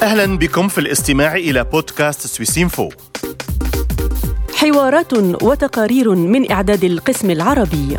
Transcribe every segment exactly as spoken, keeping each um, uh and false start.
أهلا بكم في الاستماع إلى بودكاست سويسينفو، حوارات وتقارير من إعداد القسم العربي.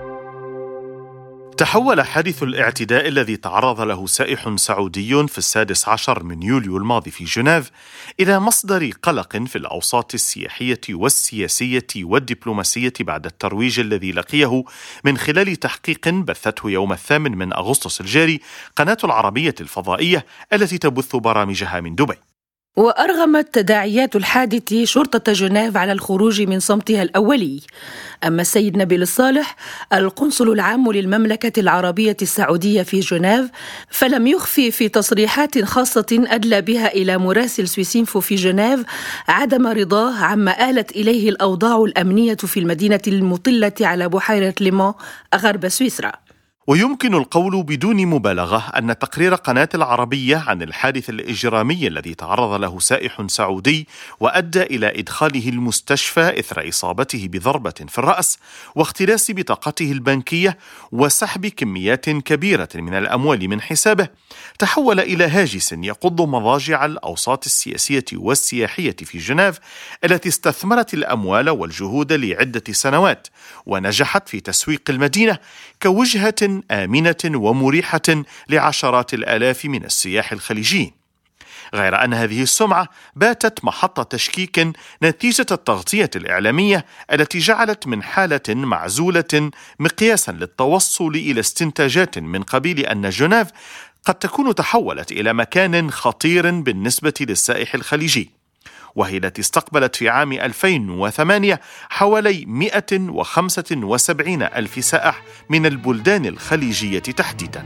تحول حادث الاعتداء الذي تعرض له سائح سعودي في السادس عشر من يوليو الماضي في جنيف إلى مصدر قلق في الأوساط السياحية والسياسية والدبلوماسية بعد الترويج الذي لقيه من خلال تحقيق بثته يوم الثامن من أغسطس الجاري قناة العربية الفضائية التي تبث برامجها من دبي. وأرغمت تداعيات الحادث شرطة جنيف على الخروج من صمتها الأولي. أما السيد نبيل الصالح القنصل العام للمملكة العربية السعودية في جنيف فلم يخفي في تصريحات خاصة أدلى بها إلى مراسل سويسينفو في جنيف عدم رضاه عما آلت إليه الأوضاع الأمنية في المدينة المطلة على بحيرة ليمون غرب سويسرا. ويمكن القول بدون مبالغة أن تقرير قناة العربية عن الحادث الإجرامي الذي تعرض له سائح سعودي وأدى إلى إدخاله المستشفى إثر إصابته بضربة في الرأس واختلاس بطاقته البنكية وسحب كميات كبيرة من الأموال من حسابه تحول إلى هاجس يقض مضاجع الأوساط السياسية والسياحية في جنيف التي استثمرت الأموال والجهود لعدة سنوات ونجحت في تسويق المدينة كوجهة آمنة ومريحة لعشرات الآلاف من السياح الخليجيين، غير أن هذه السمعة باتت محط تشكيك نتيجة التغطية الإعلامية التي جعلت من حالة معزولة مقياسا للتوصل إلى استنتاجات من قبيل أن جنيف قد تكون تحولت إلى مكان خطير بالنسبة للسائح الخليجي، وهي التي استقبلت في عام ألفين وثمانية حوالي مئة وخمسة وسبعين ألف سائح من البلدان الخليجية تحديداً.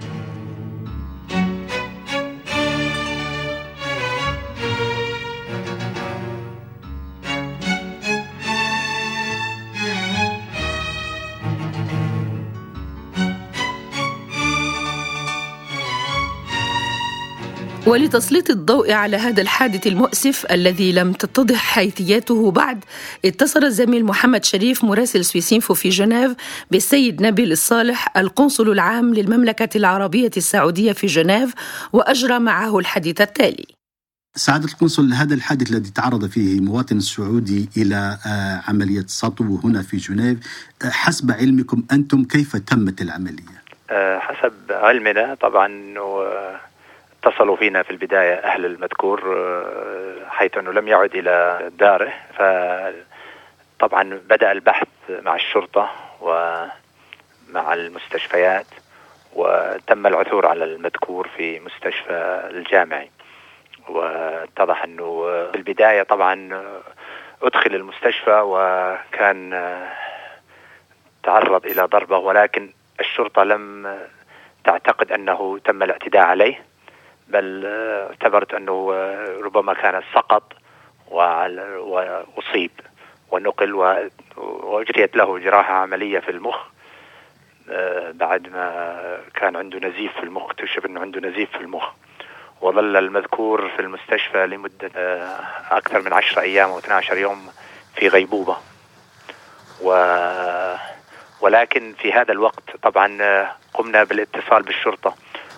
ولتسليط الضوء على هذا الحادث المؤسف الذي لم تتضح حيثياته بعد، اتصل الزميل محمد شريف مراسل سويسينفو في جنيف بالسيد نبيل الصالح القنصل العام للمملكة العربية السعودية في جنيف وأجرى معه الحديث التالي. سعادة القنصل، هذا الحادث الذي تعرض فيه مواطن سعودي إلى عملية سطو هنا في جنيف، حسب علمكم أنتم كيف تمت العملية؟ حسب علمنا طبعا اتصلوا فينا في البداية أهل المذكور حيث أنه لم يعد إلى داره، فطبعا بدأ البحث مع الشرطة ومع المستشفيات وتم العثور على المذكور في مستشفى الجامعي. واتضح أنه في البداية طبعا أدخل المستشفى وكان تعرض إلى ضربة، ولكن الشرطة لم تعتقد أنه تم الاعتداء عليه، بل اعتبرت أنه ربما كان سقط وأصيب ونقل وأجريت له جراحة عملية في المخ بعد ما كان عنده نزيف في المخ، اكتشف أنه عنده نزيف في المخ، وظل المذكور في المستشفى لمدة أكثر من عشرة أيام و اثني عشر يوم في غيبوبة. و ولكن في هذا الوقت طبعا قمنا بالاتصال بالشرطة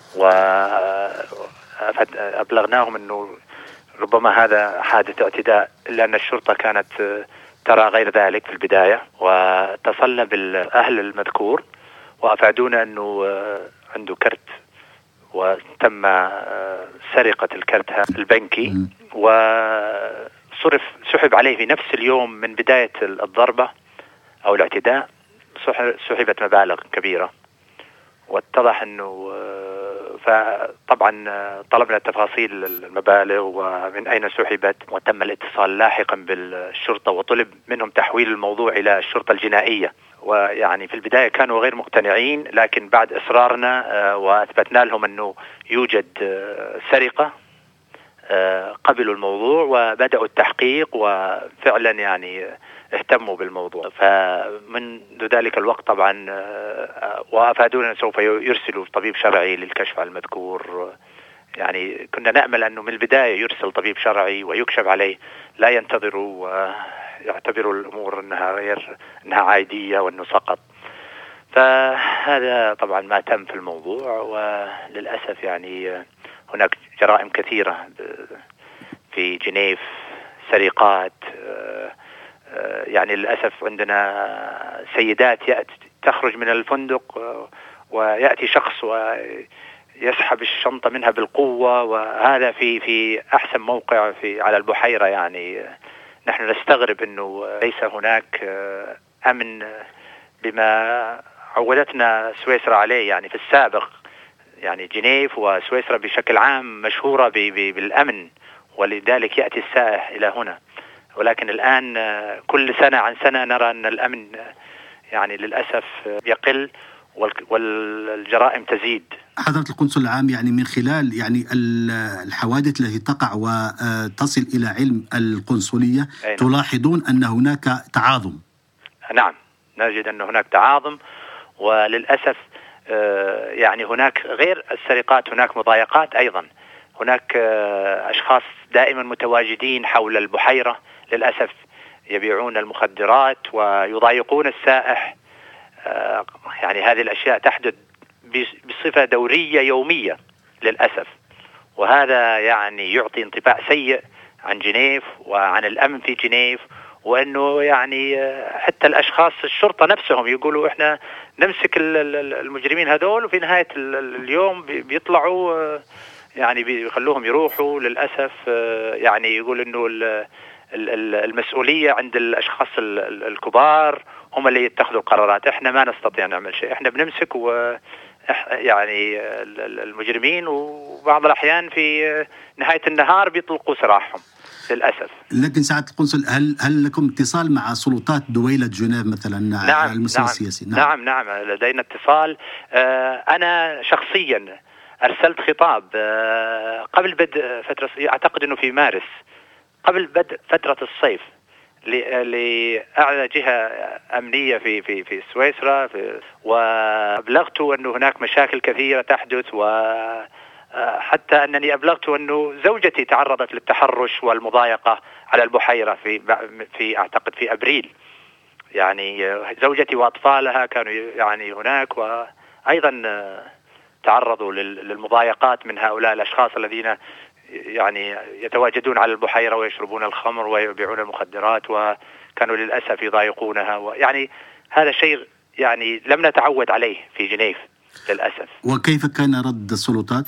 وأبلغناهم أنه ربما هذا حادث اعتداء، إلا أن الشرطة كانت ترى غير ذلك في البداية، واتصلنا بالأهل المذكور وأفادونا أنه عنده كرت وتم سرقة الكرت البنكي وصرف سحب عليه في نفس اليوم من بداية الضربة أو الاعتداء، سحبت مبالغ كبيرة. واتضح أنه فطبعا طلبنا تفاصيل المبالغ ومن أين سحبت، وتم الاتصال لاحقا بالشرطة وطلب منهم تحويل الموضوع إلى الشرطة الجنائية. ويعني في البداية كانوا غير مقتنعين، لكن بعد إصرارنا وأثبتنا لهم أنه يوجد سرقة قبلوا الموضوع وبدأوا التحقيق، وفعلا يعني اهتموا بالموضوع. فمنذ ذلك الوقت طبعا وأفادونا سوف يرسلوا طبيب شرعي للكشف على المذكور. يعني كنا نأمل أنه من البداية يرسل طبيب شرعي ويكشف عليه، لا ينتظروا ويعتبروا الأمور أنها غير أنها عادية وأنه سقط. فهذا طبعا ما تم في الموضوع، وللأسف يعني هناك جرائم كثيرة في جنيف، سرقات، يعني للأسف عندنا سيدات تخرج من الفندق ويأتي شخص ويسحب الشنطة منها بالقوة، وهذا في في أحسن موقع في على البحيرة. يعني نحن نستغرب أنه ليس هناك أمن بما عودتنا سويسرا عليه. يعني في السابق يعني جنيف وسويسرا بشكل عام مشهورة بالأمن، ولذلك يأتي السائح إلى هنا. ولكن الآن كل سنة عن سنة نرى أن الأمن يعني للأسف يقل والجرائم تزيد. حضرة القنصل العام، يعني من خلال يعني الحوادث التي تقع وتصل إلى علم القنصلية تلاحظون أن هناك تعاظم؟ نعم، نجد أن هناك تعاظم، وللأسف يعني هناك غير السرقات هناك مضايقات أيضا. هناك أشخاص دائما متواجدين حول البحيرة للأسف، يبيعون المخدرات ويضايقون السائح. يعني هذه الأشياء تحدث بصفة دورية يومية للأسف، وهذا يعني يعطي انطباع سيء عن جنيف وعن الأمن في جنيف. وأنه يعني حتى الأشخاص الشرطة نفسهم يقولوا إحنا نمسك المجرمين هذول، وفي نهاية اليوم بيطلعوا يعني بيخلوهم يروحوا للأسف. يعني يقول إنه المسؤولية عند الأشخاص الكبار، هم اللي يتخذوا القرارات، إحنا ما نستطيع نعمل شيء، إحنا بنمسك و يعني المجرمين، وبعض الأحيان في نهاية النهار بيطلقوا سراحهم للأسف. لكن سعادة القنصل، هل هل لكم اتصال مع سلطات دويلة جنيف مثلا؟ نعم المستوى نعم, السياسي؟ نعم نعم نعم لدينا اتصال. أنا شخصيا أرسلت خطاب قبل بدء فترة، أعتقد أنه في مارس، قبل بدء فترة الصيف، لأعلى جهة أمنية في في في سويسرا، في وأبلغت أنه هناك مشاكل كثيرة تحدث، وحتى أنني أبلغت أنه زوجتي تعرضت للتحرش والمضايقة على البحيرة في في أعتقد في أبريل. يعني زوجتي وأطفالها كانوا يعني هناك، وأيضا تعرضوا للمضايقات من هؤلاء الأشخاص الذين يعني يتواجدون على البحيرة ويشربون الخمر ويبيعون المخدرات، وكانوا للأسف يضايقونها. ويعني هذا شيء يعني لم نتعود عليه في جنيف للأسف. وكيف كان رد السلطات؟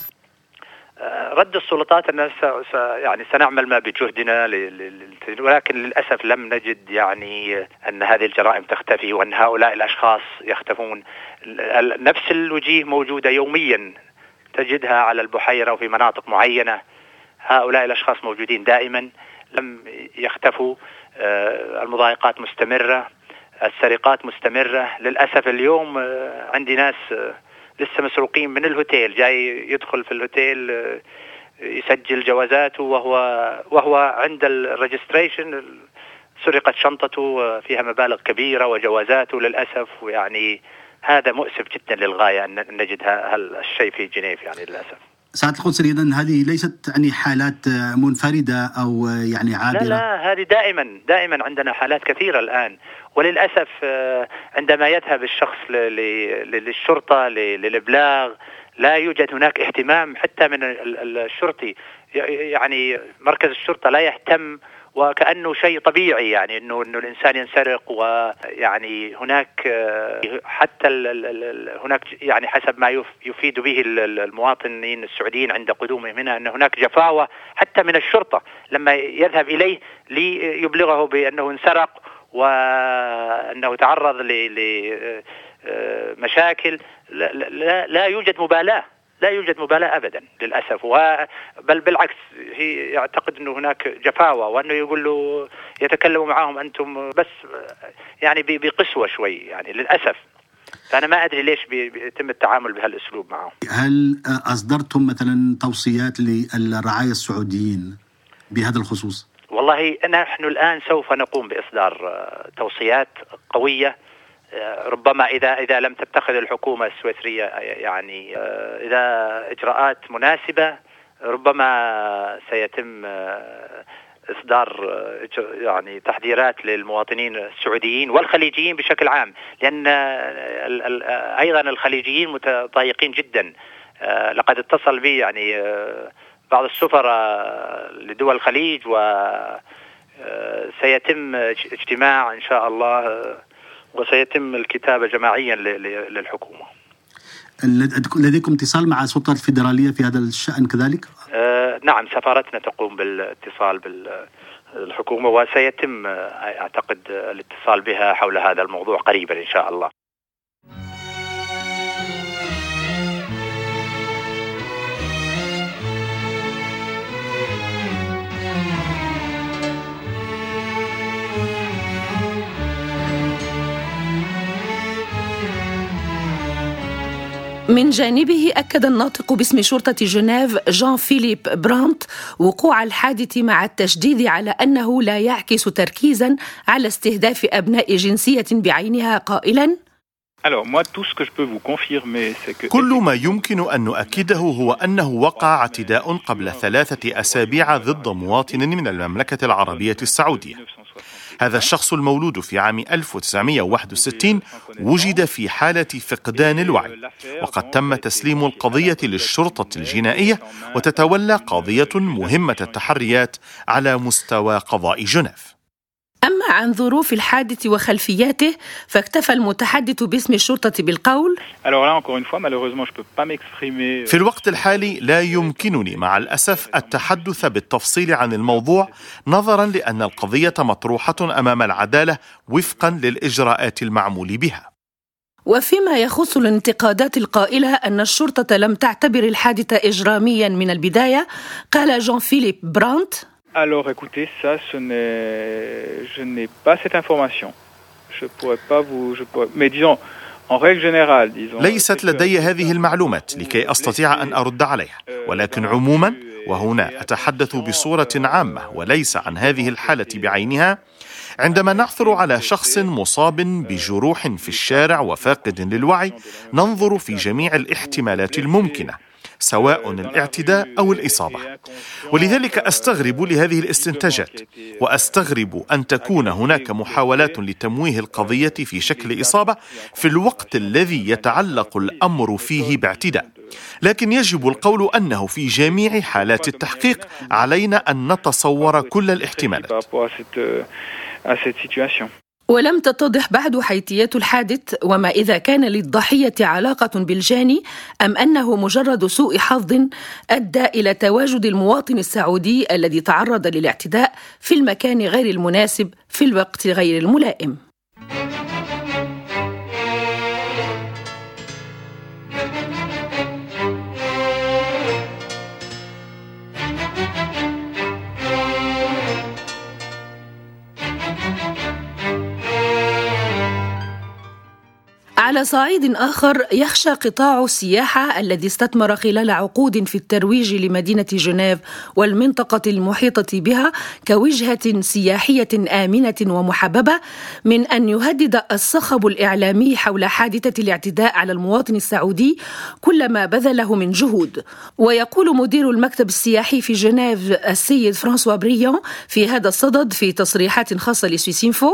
رد السلطات أن يعني سنعمل ما بجهدنا، ولكن للأسف لم نجد يعني أن هذه الجرائم تختفي وأن هؤلاء الأشخاص يختفون. نفس الوجيه موجودة يوميا، تجدها على البحيرة وفي مناطق معينة. هؤلاء الأشخاص موجودين دائما، لم يختفوا. المضايقات مستمرة، السرقات مستمرة للأسف. اليوم عندي ناس لسه مسروقين من الهوتيل، جاي يدخل في الهوتيل يسجل جوازاته وهو وهو عند الريجستريشن سرقت شنطته فيها مبالغ كبيرة وجوازاته للأسف. ويعني هذا مؤسف جدا للغاية أن نجد هالشيء في جنيف يعني للأسف. سعادة القنصل، إذن هذه ليست يعني حالات منفردة أو يعني عابرة؟ لا لا، هذه دائما دائما عندنا حالات كثيرة الآن، وللأسف عندما يذهب الشخص للشرطة للإبلاغ لا يوجد هناك اهتمام حتى من الشرطي. يعني مركز الشرطة لا يهتم، وكأنه شيء طبيعي، يعني إنه إنه الإنسان ينسرق. ويعني هناك حتى ال ال هناك يعني حسب ما يفيد به المواطنين السعوديين عند قدومهم هنا أن هناك جفاوة حتى من الشرطة لما يذهب إليه ليبلغه بأنه انسرق وأنه تعرض لمشاكل. لا, لا, لا يوجد مبالاة، لا يوجد مبالاة أبدا للأسف. بل بالعكس، هي يعتقد أنه هناك جفاوة، وأنه يقول له يتكلموا معهم أنتم بس يعني بقسوة شوي يعني للأسف. فأنا ما أدري ليش بيتم التعامل بهالأسلوب معهم. هل أصدرتم مثلا توصيات للرعاية السعوديين بهذا الخصوص؟ والله نحن الآن سوف نقوم بإصدار توصيات قوية، ربما إذا إذا لم تتخذ الحكومة السويسرية يعني إذا إجراءات مناسبة، ربما سيتم إصدار يعني تحذيرات للمواطنين السعوديين والخليجيين بشكل عام، لأن أيضا الخليجيين متضايقين جدا لقد اتصل بي يعني بعض السفراء لدول الخليج، وسيتم اجتماع إن شاء الله وسيتم الكتابة جماعيا للحكومة. لديكم اتصال مع السلطة الفيدرالية في هذا الشأن كذلك؟ آه نعم، سفارتنا تقوم بالاتصال بالحكومة وسيتم أعتقد الاتصال بها حول هذا الموضوع قريبا إن شاء الله. من جانبه أكد الناطق باسم شرطة جنيف جان فيليب برانت وقوع الحادث مع التشديد على أنه لا يعكس تركيزا على استهداف أبناء جنسية بعينها، قائلا: كل ما يمكن أن نؤكده هو أنه وقع اعتداء قبل ثلاثة أسابيع ضد مواطن من المملكة العربية السعودية. هذا الشخص المولود في عام ألف وتسعمائة وواحد وستين وجد في حالة فقدان الوعي، وقد تم تسليم القضية للشرطة الجنائية، وتتولى قضية مهمة التحريات على مستوى قضاء جنيف. أما عن ظروف الحادث وخلفياته فاكتفى المتحدث باسم الشرطة بالقول: في الوقت الحالي لا يمكنني مع الأسف التحدث بالتفصيل عن الموضوع، نظرا لأن القضية مطروحة أمام العدالة وفقا للإجراءات المعمول بها. وفيما يخص الانتقادات القائلة أن الشرطة لم تعتبر الحادث إجراميا من البداية، قال جان فيليب برانت: Alors écoutez, ça, ce n'est, je n'ai pas cette information. Je pourrais pas vous, je pourrais, mais disons, en règle générale, disons. ليست لدي هذه المعلومات لكي أستطيع أن أرد عليها، ولكن عموما، وهنا أتحدث بصورة عامة وليس عن هذه الحالة بعينها، عندما نعثر على شخص مصاب بجروح في الشارع وفاقد للوعي، ننظر في جميع الاحتمالات الممكنة، سواء الاعتداء أو الإصابة. ولذلك أستغرب لهذه الاستنتاجات، وأستغرب أن تكون هناك محاولات لتمويه القضية في شكل إصابة في الوقت الذي يتعلق الأمر فيه باعتداء. لكن يجب القول أنه في جميع حالات التحقيق علينا أن نتصور كل الاحتمالات. ولم تتضح بعد حيثيات الحادث، وما إذا كان للضحية علاقة بالجاني أم أنه مجرد سوء حظ أدى إلى تواجد المواطن السعودي الذي تعرض للاعتداء في المكان غير المناسب في الوقت غير الملائم. على صعيد آخر، يخشى قطاع السياحة الذي استثمر خلال عقود في الترويج لمدينة جنيف والمنطقة المحيطة بها كوجهة سياحية آمنة ومحببة من أن يهدد الصخب الإعلامي حول حادثة الاعتداء على المواطن السعودي كل ما بذله من جهود. ويقول مدير المكتب السياحي في جنيف السيد فرانسوا بريون في هذا الصدد في تصريحات خاصة لسويسينفو: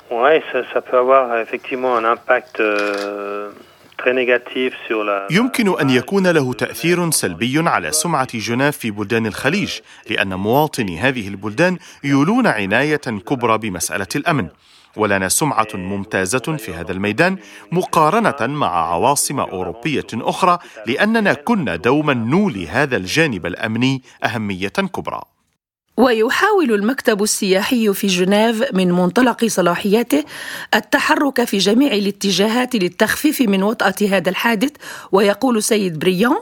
يمكن أن يكون له تأثير سلبي على سمعة جنيف في بلدان الخليج، لأن مواطني هذه البلدان يولون عناية كبرى بمسألة الأمن، ولنا سمعة ممتازة في هذا الميدان مقارنة مع عواصم أوروبية أخرى، لأننا كنا دوما نولي هذا الجانب الأمني أهمية كبرى. ويحاول المكتب السياحي في جنيف من منطلق صلاحياته التحرك في جميع الاتجاهات للتخفيف من وطأة هذا الحادث. ويقول سيد بريون: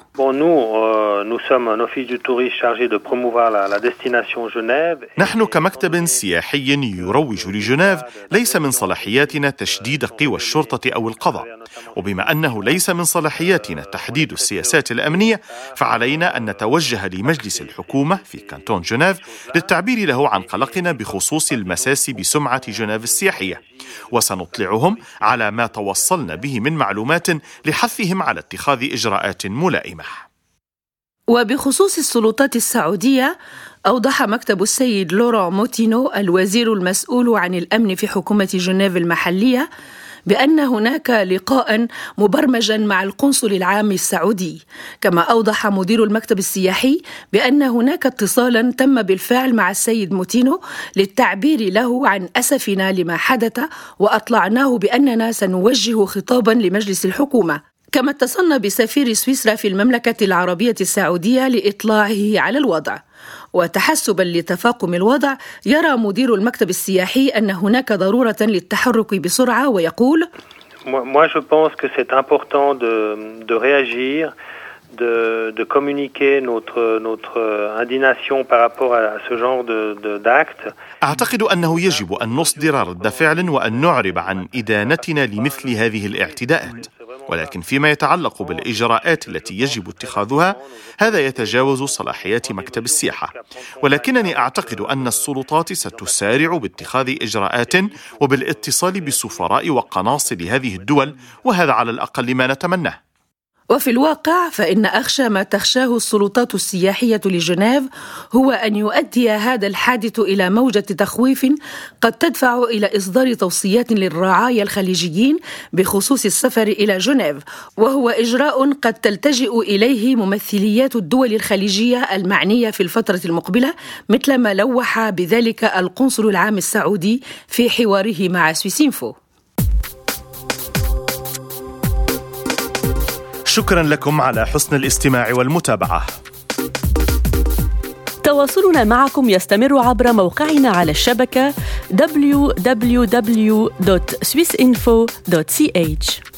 نحن كمكتب سياحي يروج لجنيف ليس من صلاحياتنا تشديد قوى الشرطة أو القضاء، وبما أنه ليس من صلاحياتنا تحديد السياسات الأمنية، فعلينا أن نتوجه لمجلس الحكومة في كانتون جنيف للتعبير له عن قلقنا بخصوص المساس بسمعة جنيف السياحية، وسنطلعهم على ما توصلنا به من معلومات لحثهم على اتخاذ إجراءات ملائمة. وبخصوص السلطات السعودية، أوضح مكتب السيد لوران موتينو الوزير المسؤول عن الأمن في حكومة جنيف المحلية بأن هناك لقاء مبرمجا مع القنصل العام السعودي. كما أوضح مدير المكتب السياحي بأن هناك اتصالا تم بالفعل مع السيد موتينو للتعبير له عن أسفنا لما حدث، وأطلعناه بأننا سنوجه خطابا لمجلس الحكومة. كما اتصلنا بسفير سويسرا في المملكة العربية السعودية لإطلاعه على الوضع. وتحسبا لتفاقم الوضع، يرى مدير المكتب السياحي أن هناك ضرورة للتحرك بسرعة، ويقول: Moi, je pense que c'est important de, de réagir, de, de communiquer notre, notre indignation par rapport à ce genre de, de, d'actes. أعتقد أنه يجب أن نصدر رد فعل وأن نعرب عن إدانتنا لمثل هذه الاعتداءات، ولكن فيما يتعلق بالإجراءات التي يجب اتخاذها هذا يتجاوز صلاحيات مكتب السياحة، ولكنني أعتقد أن السلطات ستسارع باتخاذ إجراءات وبالاتصال بالسفراء وقناصل هذه الدول، وهذا على الأقل ما نتمناه. وفي الواقع فإن أخشى ما تخشاه السلطات السياحية لجنيف هو أن يؤدي هذا الحادث إلى موجة تخويف قد تدفع إلى إصدار توصيات للرعايا الخليجيين بخصوص السفر إلى جنيف، وهو إجراء قد تلتجئ إليه ممثليات الدول الخليجية المعنية في الفترة المقبلة، مثل ما لوح بذلك القنصل العام السعودي في حواره مع سويسينفو. شكرا لكم على حسن الاستماع والمتابعة. تواصلنا معكم يستمر عبر موقعنا على الشبكة دبليو دبليو دبليو دوت سويس إنفو دوت سي إتش.